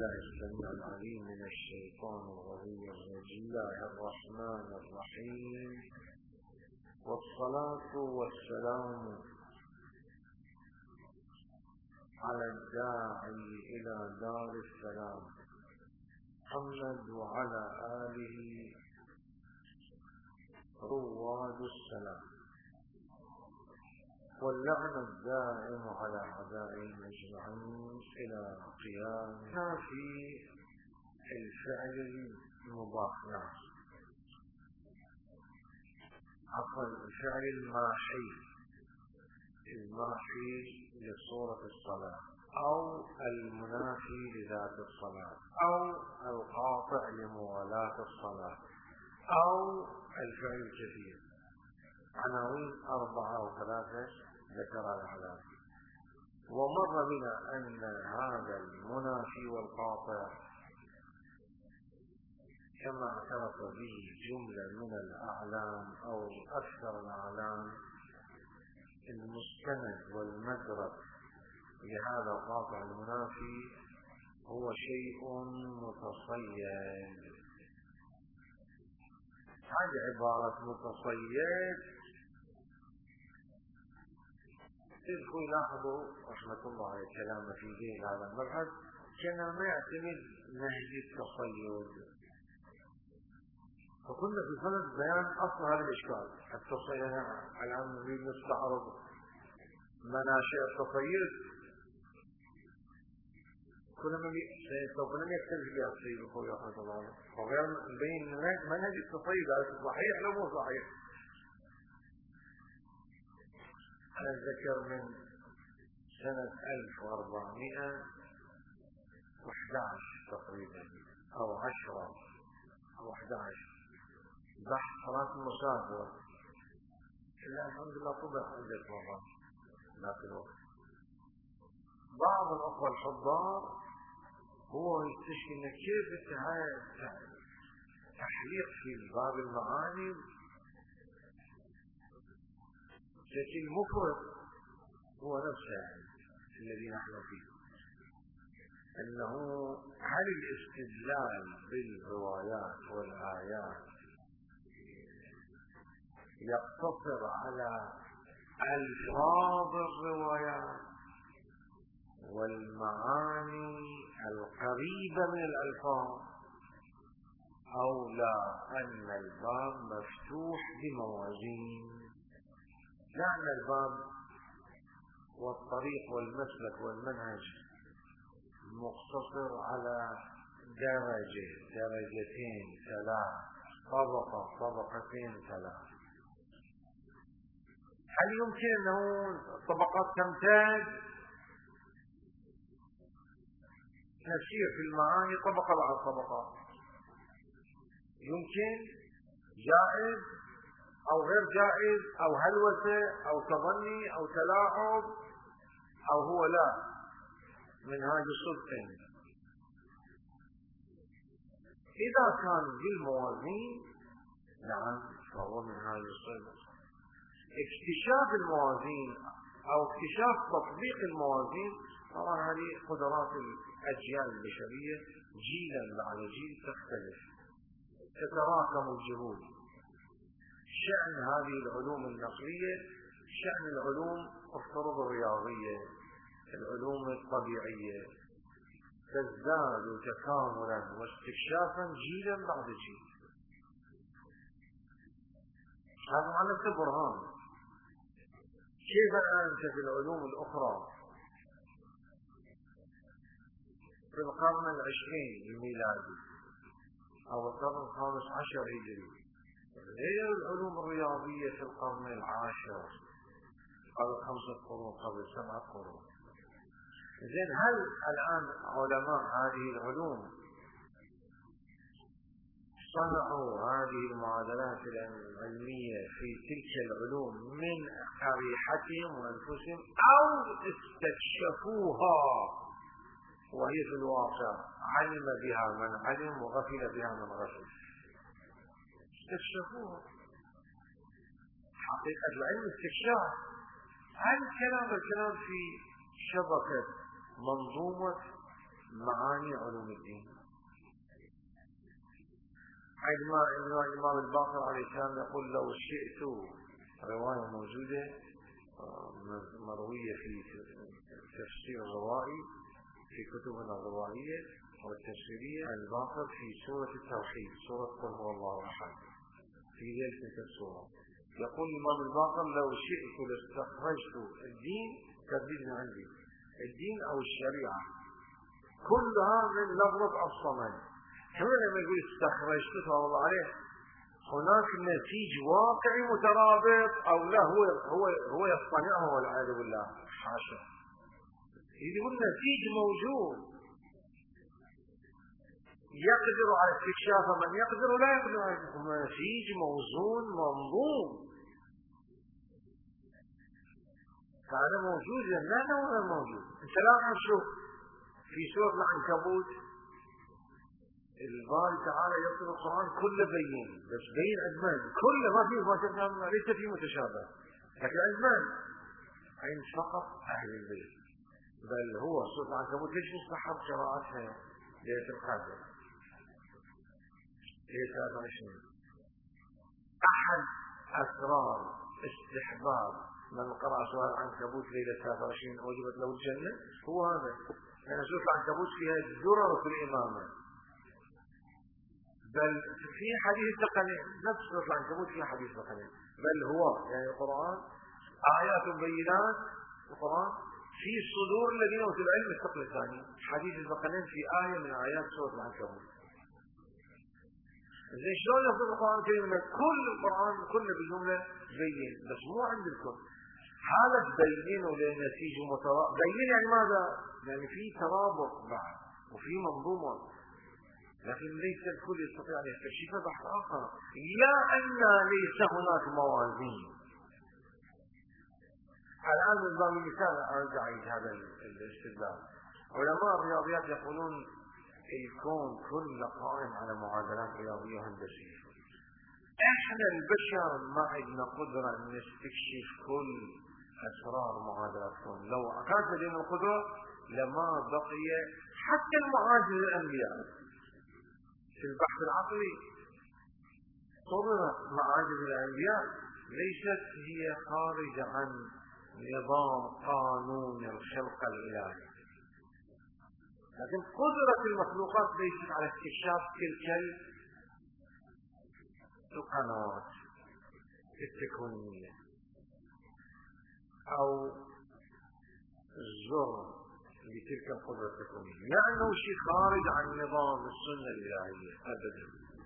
بالله السميع العليم من الشيطان الرجيم. بسم الله الرحمن الرحيم، والصلاة والسلام على الداعي إلى دار السلام محمد وعلى آله رواد السلام، واللعن الدائم على أعدائهم أجمعين إلى قيامنا. في الفعل المضاف الفعل الماحي لصورة الصلاة، أو المنافي لذات الصلاة، أو القاطع لموالاة الصلاة، أو الفعل الكثير. عناوين 4 أو 3 ذكرها العلامة. ومر بنا أن هذا المنافي والقاطع كما اعترف به جملة من الأعلام أو أكثر الأعلام، المستند والمدرك لهذا القاطع المنافي هو شيء متصيد. هذه عبارة متصيد تدخل لاحظوا رحمة الله على الكلام في دين هذا المبحث كان ما يعتمد نهج التصيد. فكنا في صدد بيان أصل هذا الإشكال. التصيد الآن نريد نستعرض مناشئ التصيد. كنا سوف لم يختلف بها السيد الخوي رحمة الله عليه، وغير نبين منهج التصيد هذا صحيح لو مو صحيح. أنا أتذكر من سنة 1411 تقريبا أو 10 أو 11 بحث صلاة المسافر، إلا الحمد لله طبع عدة مرات ذاك الوقت. بعض الأخوة الحضار هو يستشفي أن كيف تحليق في باب المعاني لكن المفرد هو نفسه الذي نحن فيه، أنه هل الاستدلال بالروايات والآيات يقتصر على ألفاظ الروايات والمعاني القريبة من الألفاظ، أو لا، أن الباب مفتوح بموازين، لأن الباب والطريق والمسلك والمنهج مقتصر على درجتين 3 طبقتين 3. هل يمكن أنه الطبقات تمتاز؟ نسير في المعاني طبقة بعد طبقة، يمكن جائز أو غير جائز، أو هلوسة أو تظني أو تلاعب، أو هو لا منهاج صدق. إذا كان بالموازين نعم فهو منهاج الصدق. اكتشاف الموازين أو اكتشاف تطبيق الموازين طبعا هذه قدرات الأجيال البشرية جيلا بعد جيل تختلف، تتراكم الجهود. شأن هذه العلوم النقلية شأن العلوم افترض الرياضية، العلوم الطبيعية تزداد تكاملا واستكشافا جيلا بعد جيل. هذا على برهان. كيف أنت في العلوم الأخرى في القرن 20 الميلادي أو القرن 15 هجري غير العلوم الرياضية في القرن 10 قبل 5 قرون قبل 7 قرون. زين، هل الآن علماء هذه العلوم صنعوا هذه المعادلات العلمية في تلك العلوم من قريحتهم وأنفسهم، أو استكشفوها وهي في الواقع علم بها من علم وغفل بها من غفل؟ استكشفوها. حقيقة العلم استكشاف. هل الكلام في شبكة منظومة معاني علوم الدين. عندما الإمام الباقر عليه السلام يقول لو شئت، رواية موجودة مروية في تفسير الروائي في كتبنا الروائية والتفسيرية، الباقر في سورة التوحيد، سورة قل هو الله أحد، في تلك السورة يقول الإمام الباقر لو شئت لاستخرجت الدين كالدين عندي، الدين أو الشريعة كلها من لفظة الصمد. كمان لما يقول استخرجت فالله عليه هناك نسيج واقعي مترابط أو لا هو يصطنعه والعياذ بالله، حاشا. يقول نسيج موجود يقدر على استكشاف من يقدر ولا يقدر على نسيج موزون منظوم، فهذا موجود لا ولا موجود. انت لاحظ شوف في سورة العنكبوت الباري تعالى يذكر القرآن كله بين، بس بين أجمل كله ما فيه ما تفهم، ليس فيه متشابه، لكن أجمل عند فقط أهل البيت. بل هو سورة العنكبوت ليش مستحب قراءتها ليلة القدر؟ ليلة 23 أحد أسرار استحباب من قرأ سورة العنكبوت ليلة 23 وجبت له الجنة هو هذا، لأن سورة العنكبوت فيها درر في الإمامة. بل في حديث ثقلين، نفس سورة العنكبوت فيها حديث ثقلين، بل هو يعني القرآن آيات بينات، القرآن في صدور الذين اوتوا العلم الثقل الثاني، حديث الثقلين في آية من آيات سورة العنكبوت. زين شلون يفضل القرآن الكريم كل القرآن كله بالجملة بين، بس مو عند الكل حالة بين ولا نسيج مترابط. بين يعني ماذا؟ يعني في ترابط بعد وفي منظومة، لكن ليس الكل يستطيع أن يستكشف بحث آخر، لا أن ليس هناك موازين. الآن من باب المثال أرجع إلى هذا الاستدلال. علماء الرياضيات يقولون الكون كله قائم على معادلات رياضية هندسية. احنا البشر ما عندنا قدرة أن نستكشف كل أسرار معادلات الكون، لو كانت لدينا القدرة لما بقي حتى المعاجز الأنبياء في البحث العقلي. صورة معاجز الأنبياء ليست هي خارجة عن نظام قانون الخلق الإلهي، لكن قدرة المخلوقات ليست على استكشاف تلك القنوات التكوينية أو الزر لتلك القدرة التكوينية، لأنه شيء خارج عن نظام السنة الإلهية أبدا.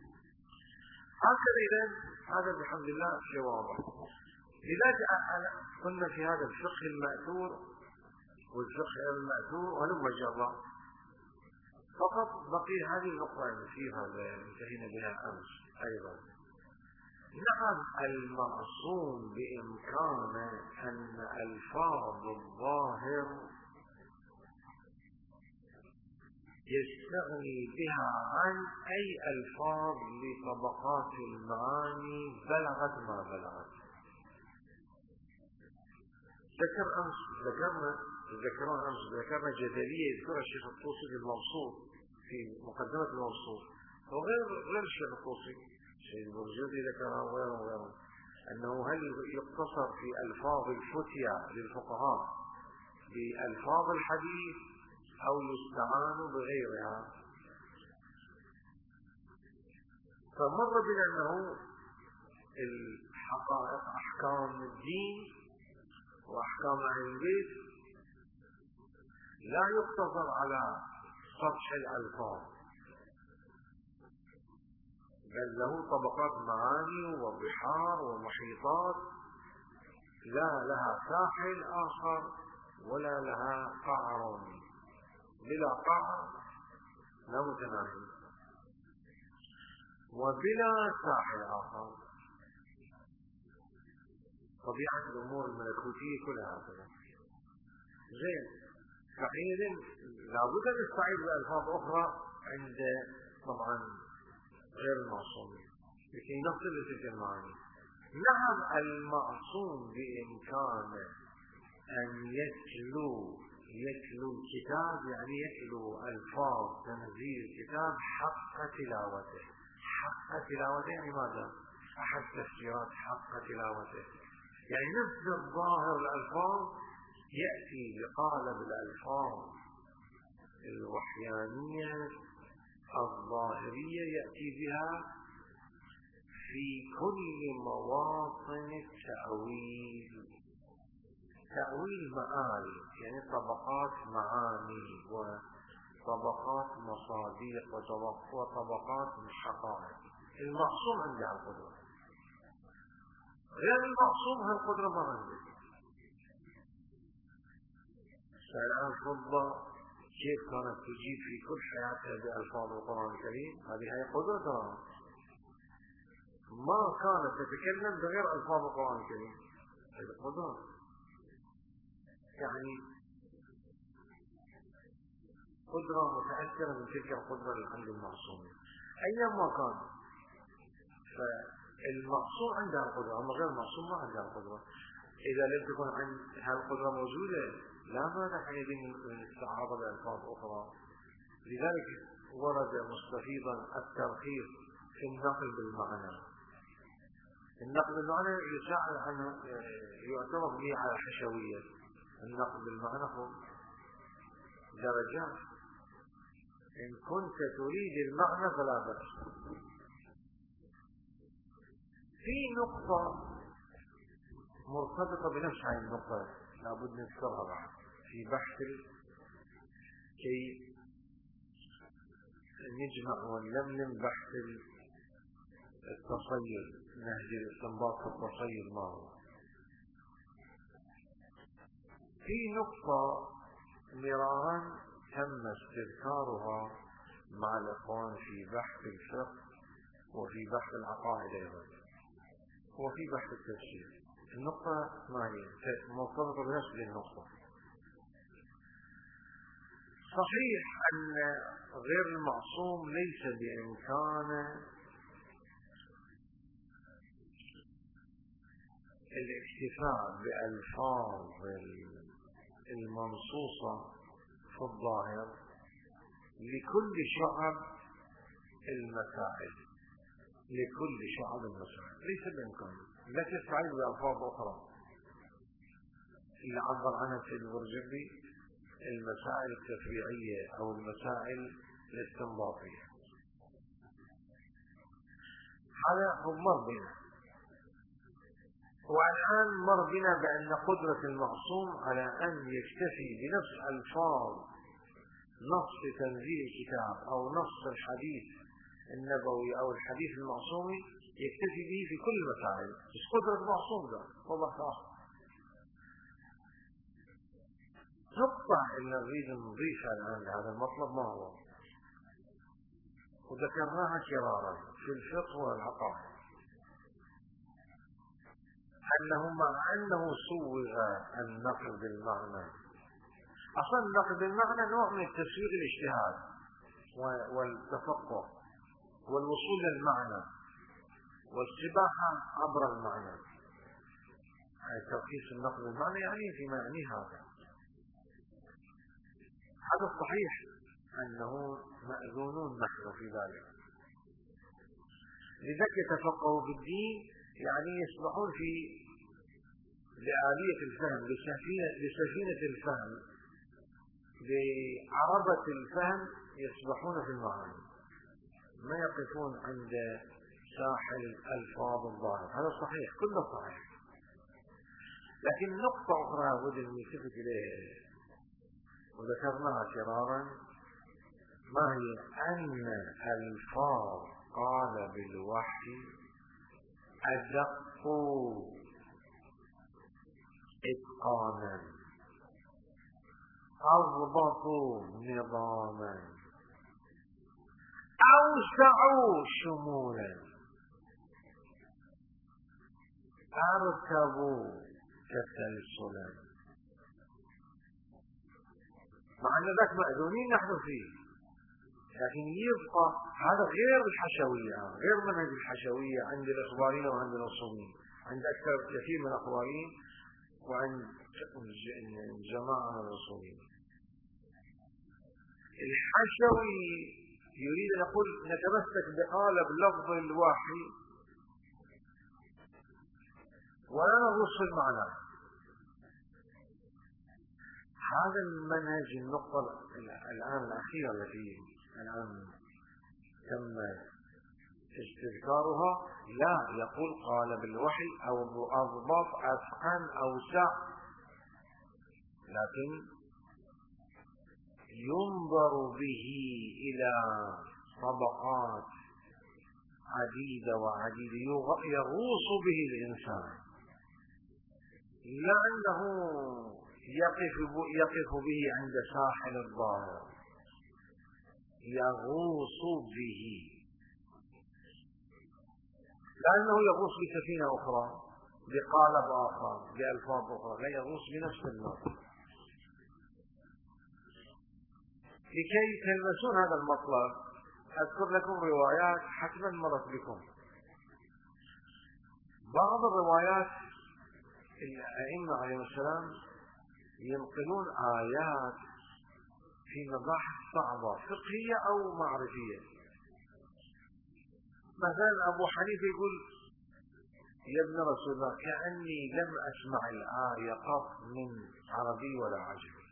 هكذا هذا بحمد الله شيء واضح. لذلك كنا في هذا الفقه المأثور والفقه المأثور ولم جرى، فقط بقي هذه النقطة فيها انتهينا بها أمس أيضا. نعم المعصوم بإمكانه أن ألفاظ الظاهر يستغني بها عن أي ألفاظ لطبقات المعاني بلغت ما بلغت. ذكرنا جدلية يذكرها الشيخ الطوسي في المبسوط في مقدمة المبسوط، وغير الشيخ الطوسي الشيخ البرجوزي ذكرها وغيره أنه هل يقتصر في ألفاظ الفتية للفقهاء بألفاظ الحديث أو يستعان بغيرها. فمر بنا أنه الحقائق أحكام الدين وأحكام أهل البيت لا يقتصر على سطح الألفاظ، بل له طبقات معاني وبحار ومحيطات لا لها ساحل آخر ولا لها قعر، بلا قعر لا متناهي وبلا ساحل آخر. طبيعة الأمور الملكوتية كلها هكذا. زين، فحينئذ لابد أن نستعيد بألفاظ أخرى عند طبعا غير المعصومين لكي نصل لتلك المعاني. نعم المعصوم بإمكانه أن يتلو يتلو الكتاب يعني يتلو ألفاظ تنزيل الكتاب حق تلاوته. حق تلاوته يعني ماذا؟ أحد تفسيرات حق تلاوته يعني نفس الظاهر الألفاظ يأتي بقالب الألفاظ الوحيانية الظاهرية، يأتي بها في كل مواطن التأويل. تأويل معاني يعني طبقات معاني وطبقات مصادق وطبقات حقائق. المعصوم عنده القدرة، غير المعصوم هالقدرة ما عنده. الآن فضة كيف كانت تجيب في كل حياتها بألفاظ القرآن الكريم، هذه هي قدرتها. ما كانت تتكلم بغير ألفاظ القرآن الكريم، هذه قدرة. يعني قدرة متأثرة من تلك القدرة اللي عند المعصوم أيما كان. فالمعصوم عنده القدرة أما غير المعصوم ما عنده القدرة. إذا لم تكن عند هالقدرة موجودة لا مانع من استعارة بألفاظ أخرى. لذلك ورد مستفيضا الترخيص في النقل بالمعنى. النقل بالمعنى يساعد عنه، يعتبر به على حشوية. النقل بالمعنى هو درجات، إن كنت تريد المعنى فلا بأس. في نقطة مرتبطة بنفس هذه النقطة لابد نذكرها بعد في بحث كي نجمع ونلملم بحث التصير، نهج الاستنباط في التصير ما هو. في نقطة مرارا تم استذكارها مع الإخوان في بحث الفقه وفي بحث العقائد أيضا وفي بحث التفسير. النقطة ما هي مرتبطة بنفس النقطة. صحيح أن غير المعصوم ليس بإمكانه الاكتفاء بألفاظ المنصوصة في الظاهر لكل شعب المسائل. لكل شعب المسائل ليس بإمكانه، لا تستعيد بألفاظ أخرى اللي عبر عنها سيد البرجردي المسائل التفريعية أو المسائل الاستنباطية. هذا هو مر بنا، والآن مر بنا بأن قدرة المعصوم على أن يكتفي بنفس ألفاظ نص تنزيل الكتاب أو نص الحديث النبوي أو الحديث المعصومي يكتفي به في كل المسائل. بس قدرة المعصوم ذا والله آخر. نقطة اللي نريد نضيفها الآن لهذا المطلب ما هو، وذكرناها كرارا في الفقه والعقائد، أنه مع أنه صوغ النقل بالمعنى. أصلا النقل بالمعنى نوع من التسويغ الاجتهاد والتفقه والوصول للمعنى والسباحة عبر المعنى. ترخيص النقل بالمعنى يعني فيما يعني هذا الصحيح أنه مأذونون نحن في ذلك. لذلك يتفقهوا في الدين يعني يسبحون في لآلية الفهم، لسفينة الفهم، بعربة الفهم يسبحون في المعاني، ما يقفون عند ساحل ألفاظ الظاهر. هذا صحيح، كله صحيح. لكن نقطة أخرى وجد نلتفت إليها وذكرناها كرارا، ما هي؟ أن ألفاظ قال بالوحي أدق إتقانا أضبط نظاما أوسع شمولا أركب تسلسلا. مع أن ذاك مأذونين نحن فيه، لكن يبقى هذا غير الحشوية، غير منهج الحشوية عند الإخباريين وعند الأصوليين، عند أكثر كثير من الأخباريين وعند جماعة من الأصوليين. الحشوي يريد أن يقول نتمسك بقالب لفظ الوحي ولا نغوص في المعنى. هذا المنهج، النقطة الآن الأخيرة التي الآن تم استذكارها، لا يقول قال بالوحي أو بأضباط أتقن أوسع، لكن ينظر به إلى طبقات عديدة وعديدة يغوص به الإنسان، لأنه يقف به عند ساحل الظاهر، يغوص به، لأنه يغوص بسفينة أخرى بقالب آخر بألفاظ أخرى، لا يغوص بنفس اللفظ. لكي تلمسون هذا المطلب أذكر لكم روايات حتما مرت بكم. بعض الروايات الأئمة عليهم السلام ينقلون آيات في مباحث صعبة فقهية أو معرفية. مثلا أبو حنيفة يقول يا ابن رسول الله كأني لم أسمع الآية قط من عربي ولا عجمي.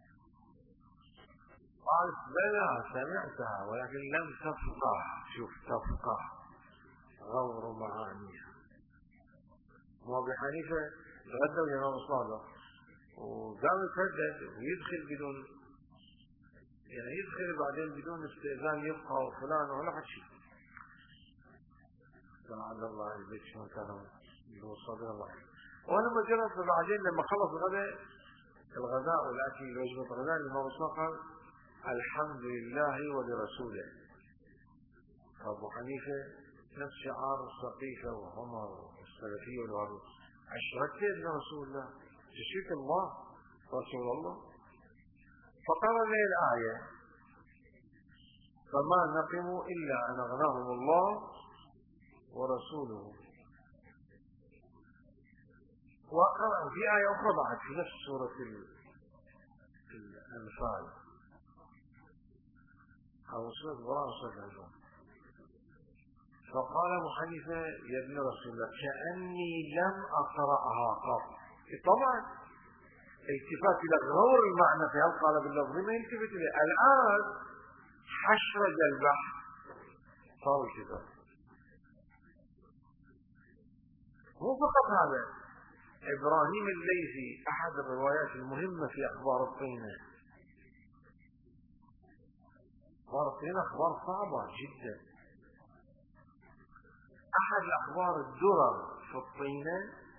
قال بلى سمعتها ولكن لم تفقه. شوف تفقه غور معانيها. وابو حنيفة تغدى الإمام الصادق وقام يتردد ويدخل بدون، يعني يدخل بعدين بدون استئذان يبقى وفلان ولا حد شيء. سبحان الله البيت شلون كانوا بالصدر الله. ولما جرت بعدين لما خلص الغداء والأكل وجبة الغداء الإمام الصادق قال الحمد لله ولرسوله. أبو حنيفة نفس شعار السقيفة وعمر والسلفية والوارث أشركت ابن رسول الله، تشرك الله رسول الله. فقال لي الآية فما نقموا إلا أن أغناهم الله ورسوله. وقرأ في آية أخرى بعد في نفس سورة الأنفال أو سورة براءة. فقال أبو حنيفة يا ابن رسول الله كأني لم أقرأها قط. طبعا التفات إلى غور المعنى في هالقالب اللفظي ما يلتفت إليه. الآن حشرج البحث صار الكتاب. مو فقط هذا، إبراهيم الليثي أحد الروايات المهمة في أخبار الطينة. أخبار الطينة أخبار صعبة جدا. أحد الأخبار الدرر في الطينة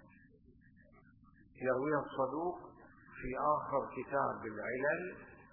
يرويها الصدوق في آخر كتاب العلل.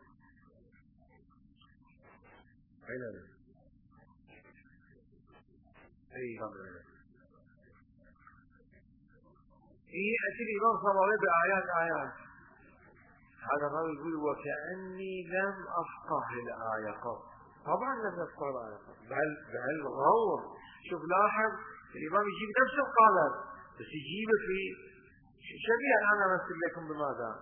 يأتي الإمام صلى الله عليه وسلم بآيات. هذا الرجل يقول وكأني لم أفقه الآية قط. طبعا لم أفقه الآية قط، بل غور. شوف لاحظ الإمام يجيب نفس القالب بس يجيبه في شبيه. الآن أمثل لكم بماذا؟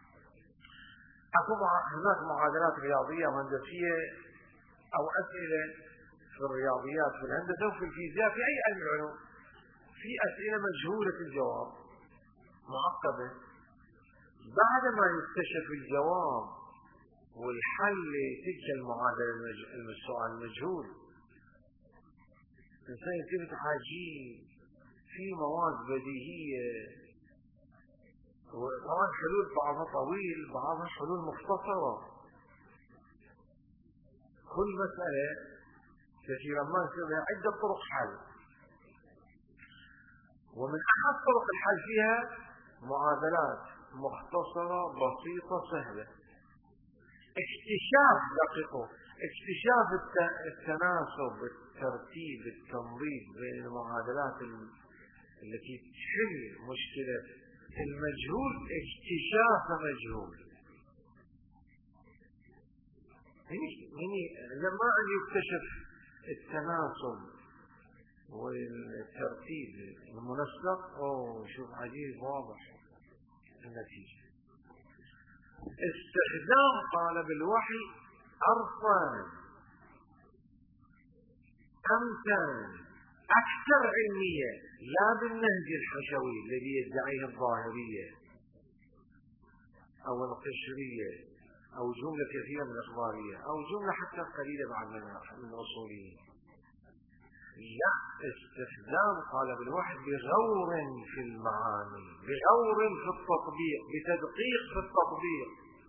هناك معادلات رياضية وهندسية أو أسئلة في الرياضيات في الهندسة وفي الفيزياء في أي علم العلوم، في أسئلة مجهولة الجواب معقدة. بعد ما يكتشف الجواب والحل لتلك المعادلة السؤال المجهول، الإنسان يلتفت عجيب في مواد بديهية، وطبعا حلول بعضها طويل بعضها حلول مختصرة. كل مسألة كثيرا ما يصير لها عدة طرق حل، ومن أحد طرق الحل فيها معادلات مختصرة بسيطة سهلة. اكتشاف التناسب الترتيب التنظيم بين المعادلات التي تحل مشكلة المجهول اكتشاف مجهول. لما أن يكتشف التناسب والترتيب المنسق شوف عجيب واضح النتيجة. استخدام قالب الوحي أرصن، أمتن، أكثر علمية، لا بالنهج الحشوي الذي يدعيه الظاهرية أو القشرية أو جملة كثيرة من الإخبارية أو جملة حتى قليلة بعد من الأصوليين. لا، استخدام قالب الوحي بغور في المعاني، بغور في التطبيق، بتدقيق في التطبيق،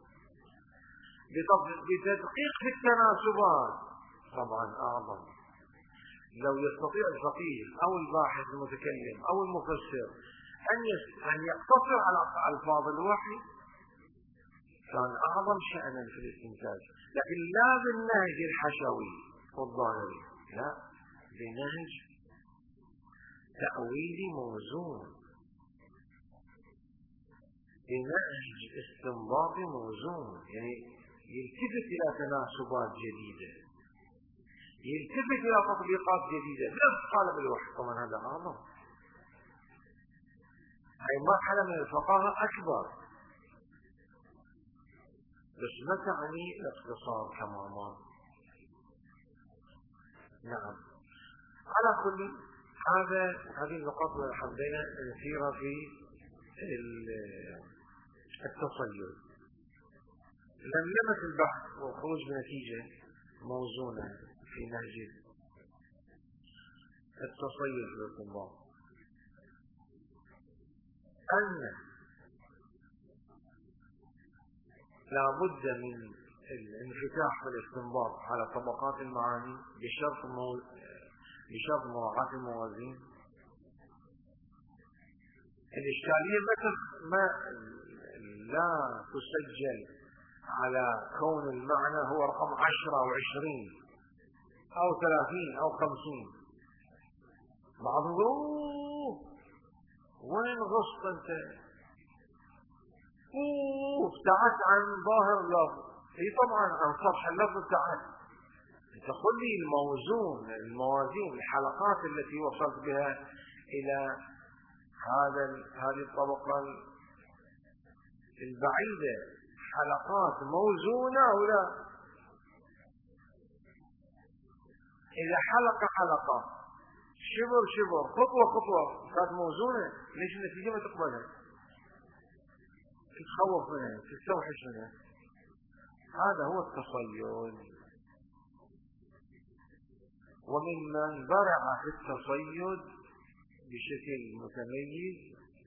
بتدقيق في التناسبات. طبعا أعظم لو يستطيع الفقيه أو الباحث المتكلم أو المفسر أن يقتصر على ألفاظ الوحي كان أعظم شأنا في الاستنتاج، لكن لا بالنهج الحشوي والظاهري، لا، بنهج تأويلي موزون، بنهج استنباطي موزون، يعني يلتفت إلى تناسبات جديدة، يلتفت إلى تطبيقات جديدة، نفس قالب الوحي. طبعا هذا أعظم، هي مرحلة من الفقاهة أكبر، بس ما تعني الاختصار تماما. نعم، على كل هذه النقاط اللي حبينا نسير في التصيد، لملمة البحث والخروج بنتيجة موزونة في نهج التصيد بالاستنباط أن لا بد من الانفتاح في الاستنباط على طبقات المعاني بشرط مراعاة الموازين. الإشكالية ما لا تسجل على كون المعنى هو رقم 10 أو 20 أو 30 أو 50. بعضهم وين غصت أنت؟ ابتعدت عن ظاهر اللفظ. هي طبعا عن سطح اللفظ ابتعدت. انت قل لي الموازين، الحلقات التي وصلت بها إلى هذه الطبقة البعيدة، حلقات موزونة أو لا؟ إذا حلقة شبر خطوة كانت موزونة، ليش النتيجة ما تقبلها؟ تتخوف منها، تستوحش منها. هذا هو التصيد. وممن برع في التصيد بشكل متميز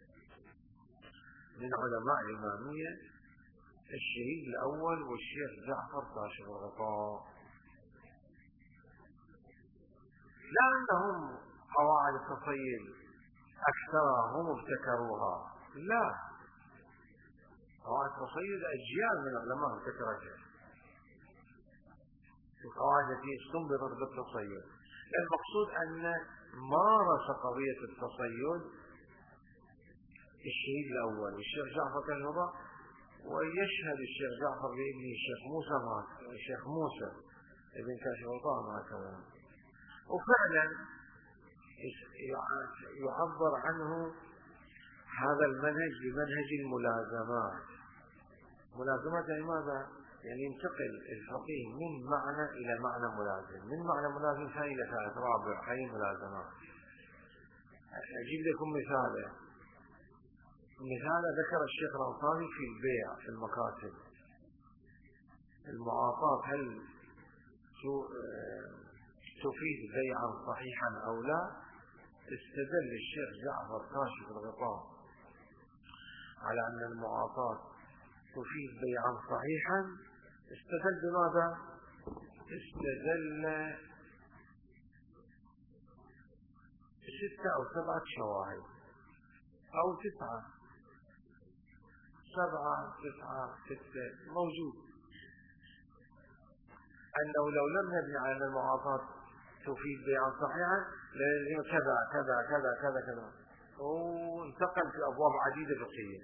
من علماء الإمامية الشهيد الأول والشيخ جعفر كاشف الغطاء، لا أنهم قواعد التصيد أكثرها هم ابتكروها، لا، قواعد التصيد أجيال من العلماء ابتكرتها، القواعد التي استنبطت بالتصيد. المقصود أن مارس قضية التصيد الشهيد الأول الشيخ جعفر كاشف الغطاء، ويشهد الشيخ جعفر بابنه الشيخ موسى ابن كاشف الغطاء مع كمان. وفعلا يعبر عنه هذا المنهج بمنهج الملازمات. ملازمات يعني ماذا؟ يعني ينتقل الفقيه من معنى إلى معنى ملازم، من معنى ملازم ثاني إلى ثالث رابع، هذه ملازمات. أجيب لكم مثال ذكر الشيخ الأنصاري في البيع في المكاتب، المعاطاة هل تفيد بيعا صحيحا أو لا؟ استدل الشيخ جعفر كاشف الغطاء على أن المعاطاة تفيد بيعا صحيحا. استدل بماذا؟ استدل 6 أو 7 شواهد أو 9 6 موجود، أنه لو لم نبني على المعاطاة تفيد بيعا صحيحا لازم كذا كذا كذا كذا كذا، وانتقل في أبواب عديدة فقهية،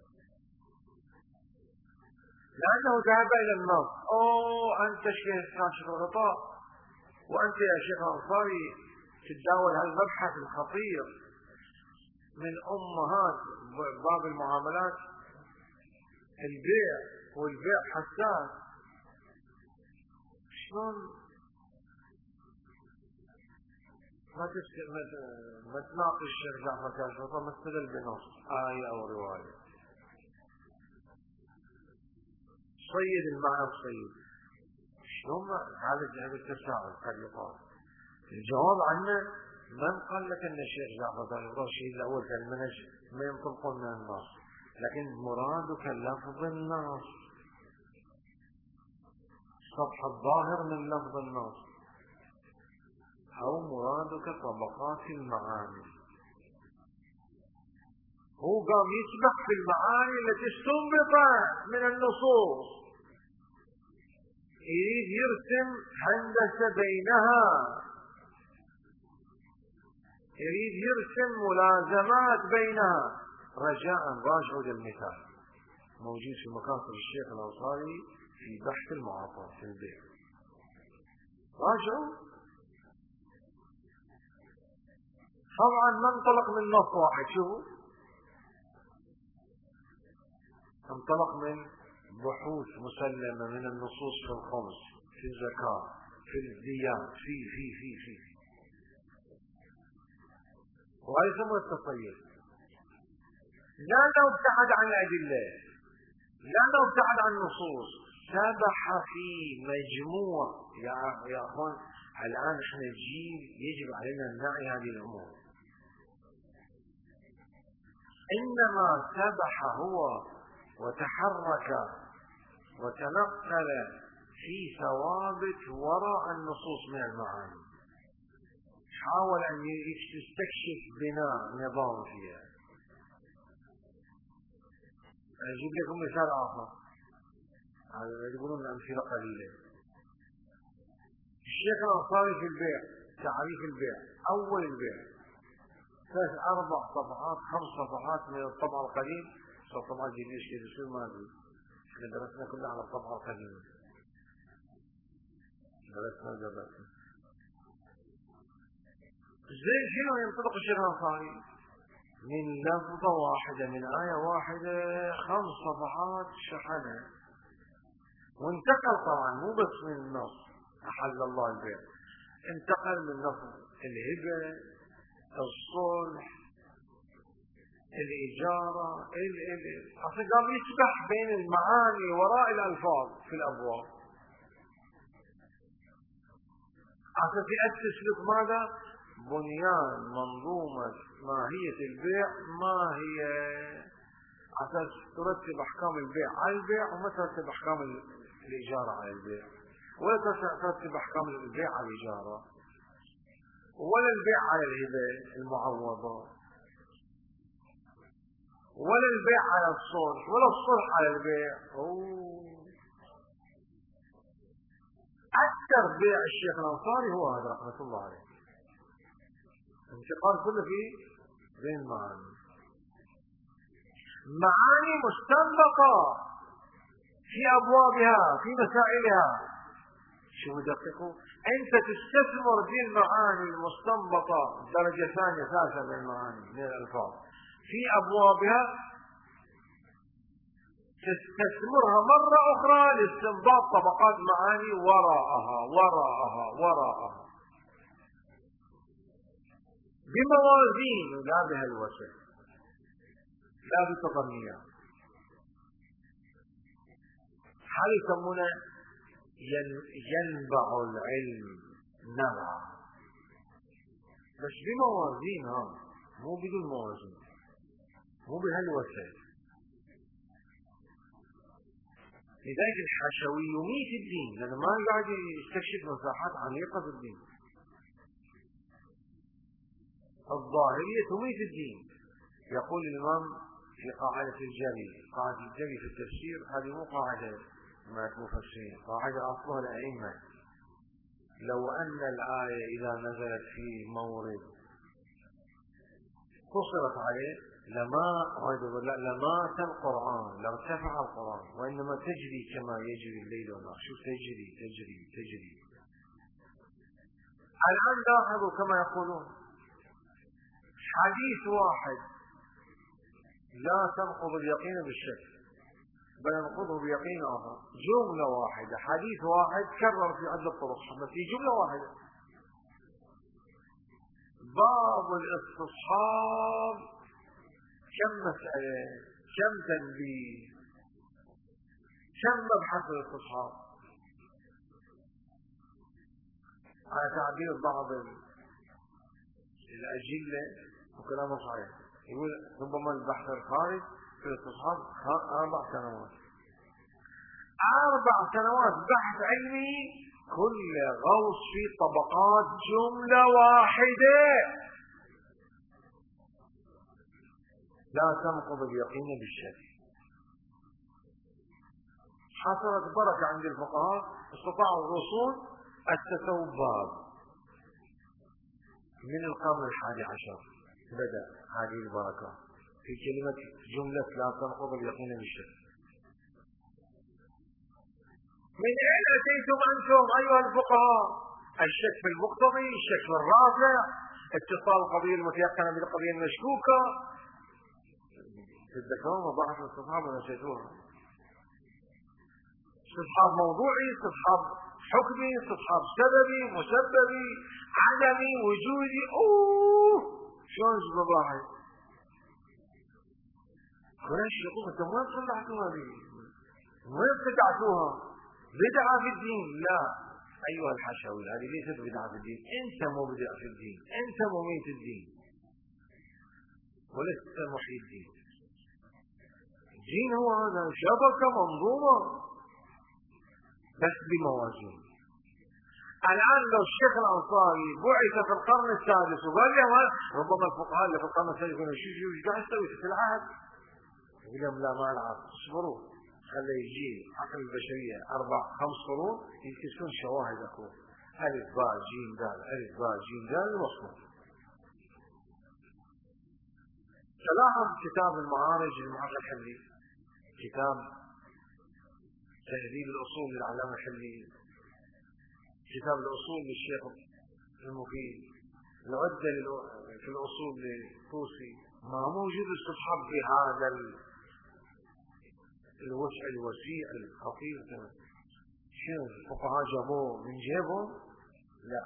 لأنه ذهب إلى النص. أنت شيخ كاشف الغطاء وأنت يا شيخ أنصاري تتداول هالمبحث الخطير من أمهات باب المعاملات، البيع والبيع حساس، شلون ما تناقش الشيخ جعفر كاشف ما استدل بنص آية أو رواية. صيد المعنى بصيد شلون هذا التساؤل قد يقال. الجواب عنه من قال لك ان الشيخ جعفر كاشف الشيء الاول كالمنهج ما ينطبقون من النص، لكن مرادك لفظ النص، السطح الظاهر من لفظ النص، او مرادك طبقات المعاني. هو قام يسبح في المعاني التي استنبط من النصوص، يريد يرسم هندسة بينها، يريد يرسم ملازمات بينها. رجاء راجعوا للمثال موجود في مقاصد الشيخ الأنصاري في بحث المعاطاة في البيع. راجعوا. طبعا منطلق من نص واحد، شوفوا انطلق من بحوث مسلمة من النصوص في الخمس، في الزكاة، في الديان، في وهذا يسمى التصيد. لا ابتعد عن الأدلة، لا ابتعد عن النصوص، سبح في مجموع. يا أخوان الآن احنا جيل يجب علينا أن نعي هذه الأمور. إنما سبح هو وتحرك وتنقل في ثوابت وراء النصوص من المعاني، حاول أن يستكشف بناء نظام فيها. أجيب لكم مثال آخر، يقولون أمثلة قليلة. الشيخ الأنصاري في البيع، تعريف البيع، أول البيع 3-4 صفحات 5 صفحات من الطبع القديم. طبعا جديد كده يصير ما ادري، احنا درسنا كلها على الطبعة القديمة، درسنا زين. شنو ينطبق الشيخ الأنصاري؟ من لفظة واحدة من آية واحدة 5 صفحات شحنة، وانتقل طبعا مو بس من النص أحل الله البيع، انتقل من لفظ الهبة، الصلح، الإجارة، أصلا قام يسبح بين المعاني وراء الألفاظ في الأبواب، عشان يأسس لك ماذا؟ بنيان منظومة ماهية البيع، ما هي عشان ترتب أحكام البيع على البيع، وما ترتب أحكام الإجارة على البيع، ولا ترتب أحكام البيع على الإجارة، ولا البيع على الهبة المعوضة، ولا البيع على الصلح، ولا الصلح على البيع. أكثر بيع الشيخ الأنصاري هو هذا رحمة الله عليه، انتقال كله في بين معاني مستنبطة في أبوابها في مسائلها. شو دقيقوا أنت تستثمر في المعاني المستنبطة درجة ثانية ثالثة من المعاني من الألفاظ في أبوابها، تستثمرها مرة أخرى لاستنباط طبقات معاني وراءها بموازين، لا بهالوسع، لا بتقنيات. هل يسمونه ينبع العلم نبع، بس بموازين، مو بدون موازين، مو بهالوسع. لذلك الحشوي يميت الدين، لأنه ما قاعد يستكشف مساحات عميقة في الدين. الظاهرية تميت الدين. يقول الإمام في قاعدة الجري، قاعدة الجري في التفسير، هذه مو قاعدة ما مفسرين، قاعدة أصلها الأئمة. لو أن الآية إذا نزلت في مورد قصرت عليه لما القرآن لارتفع القرآن، وإنما تجري كما يجري الليل والنهار. شوف تجري. الآن لاحظوا كما يقولون حديث واحد لا تنقض اليقين بالشك، بل ننقضه بيقين آخر. جملة واحدة، حديث واحد كرر في عدة طرق في جملة واحدة. باب الاستصحاب كم مسألة، كم تنبيه، كم مبحث الاستصحاب. على تعبير بعض الأجلة وكلامه صحيح، يقول ربما البحث الخارج في الاستصحاب 4 سنوات، 4 سنوات بحث علمي، كل غوص في طبقات جملة واحدة لا تنقض اليقين بالشك. حصلت بركة عند الفقهاء، استطاعوا الوصول أسسوا باب من القرن 11 بدأ هذه البركة في كلمة جملة لا تنقض اليقين بالشك. من أين أتيتم أنتم أيها الفقهاء؟ الشك في المقتضي، الشك في الرافع، اتصال القضية المتيقنة بالقضية المشكوكة. تتذكرون مباحث الاستصحاب ونسيتوها؟ استصحاب موضوعي، استصحاب حكمي، استصحاب سببي، مسببي، عدمي، وجودي. شلون مباحث؟ قريش يقول انتم وين صلحتوها به؟ وين ابتدعتوها؟ بدعة في الدين؟ لا أيها الحشوي، هذه ليست بدعة في الدين، أنت مبدع في الدين، أنت مميت الدين ولست محيي الدين. الدين هو هذا، شبكة منظومة بس بموازين. الآن لو الشيخ الأنصاري بعث في القرن السادس وقال لهم ربما الفقهاء اللي في القرن السادس يقولون شو قاعد تسوي في العهد؟ يقول لهم لا ما العهد، اصبروا خلي يجي عقل البشرية 4-5 قرون يكتشفون شواهد أخوه، ألف باء جيم دال، ألف باء جيم دال وصفه. تلاحظ كتاب المعارج للمحقق الحلي، كتاب تهذيب الأصول للعلامة الحلي، كتاب الأصول للشيخ المفيد، العدة في الأصول للطوسي، ما موجود استصحاب في هذا الوسع الوسيع الخطير. شنو الفقهاء جابوه من جيبهم؟ لا.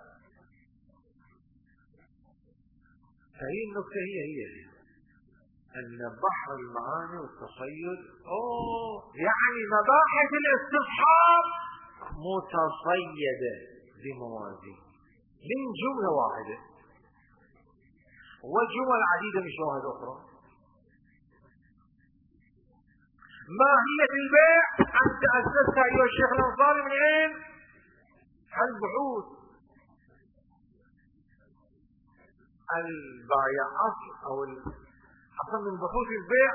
فهي النقطة هي أن بحر المعاني والتصيد يعني مباحث الاستصحاب متصيدة بموازين من جملة واحدة وجمل عديدة من شواهد أخرى. ماهية البيع أنت أسستها أيها الشيخ الأنصاري من أين؟ البحوث. البايع أو أصلا من بحوث البيع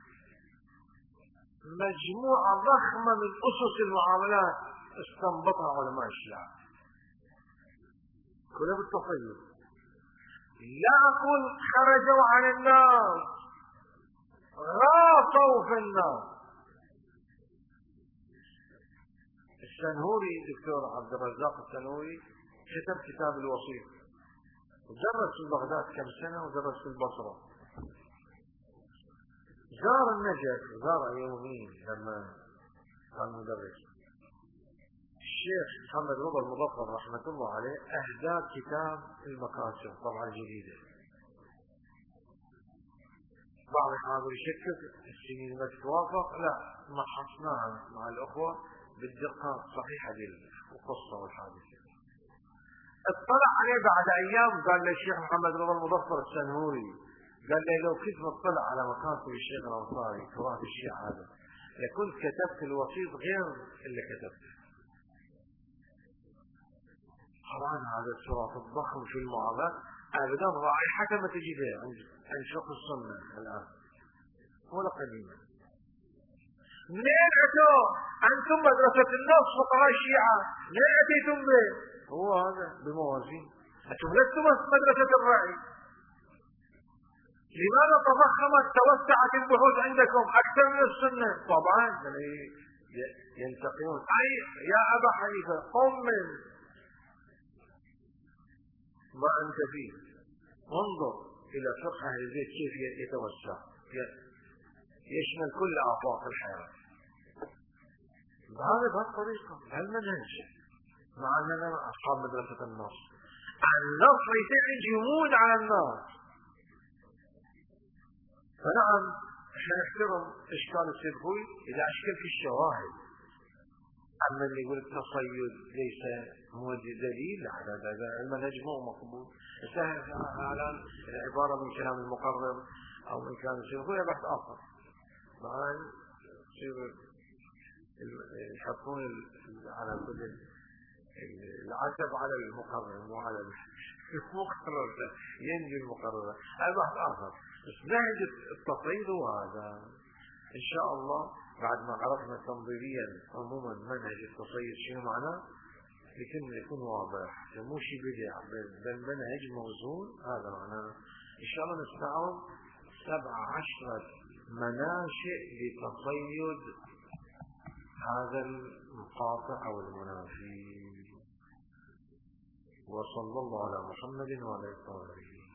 مجموعة ضخمة من أسس المعاملات استنبطها علماء الشيعة كلها بالتصيد. لا أقول خرجوا عن الناس، غاصوا في الناس. السنهوري دكتور عبد الرزاق السنهوري كتب كتاب الوصيف، ودرس في بغداد كم سنة ودرس في البصرة، زار النجف، زار يومين لما كان مدرس. الشيخ محمد رضا المظفر رحمة الله عليه أهدى كتاب المكاسب طبعا جديدة. بعض الحاضر يشكك السنين ما تتوافق، لا محصناها مع الأخوة بالدقة صحيحة للقصة والحادثة. اطلع عليه بعد أيام قال لي الشيخ محمد رضا المظفر السنهوري، قال لي لو كنت مطلع على مكاسب الشيخ الأنصاري تراث الشيعة هذا لكنت كتبت الوسيط غير اللي كتبته. طبعا هذا التراث الضخم في المعاملات أبدا رائحة ما تجدها عند شيخ السنة الآن ولا قديما. منين أتوا أنتم مدرسة النص فقهاء الشيعة؟ منين أتيتم به؟ هو هذا بموازين. أنتم لستم مدرسة الرأي. لماذا تضخمت توسعت البحوث عندكم أكثر من السنة؟ طبعا ينتقلون. أي يا أبا حنيفة قم من ما أنت فيه، انظر إلى فقه أهل البيت كيف يتوسع، يشمل كل آفاق الحياة. هذا بهالطريقة بهالمنهج، مع أننا أصحاب مدرسة النص. النص ليس جمود على الناس. فنعم عشان نحترم إشكال السيد خوي إذا أشكل في الشواهد. أما اللي يقول التصيد ليس موجه دليل، هذا المنهج مو مقبول. الآن العبارة من كلام المقرر أو من كلام السيد خوي بحث آخر. الآن يحطون على كل العتب على المقرر مو على المقرر، ينجي المقرر، هذا بحث آخر. بس نهج التصيد هذا إن شاء الله بعد ما عرفنا تنظيريا عموما منهج التصيد شنو معناه يكون واضح، مو شيء بدع بل منهج موزون. هذا معناه إن شاء الله نستعرض 17 مناشئ لتصيد هذا القاطع أو المنافي. وصلى الله على محمد وعلى آله.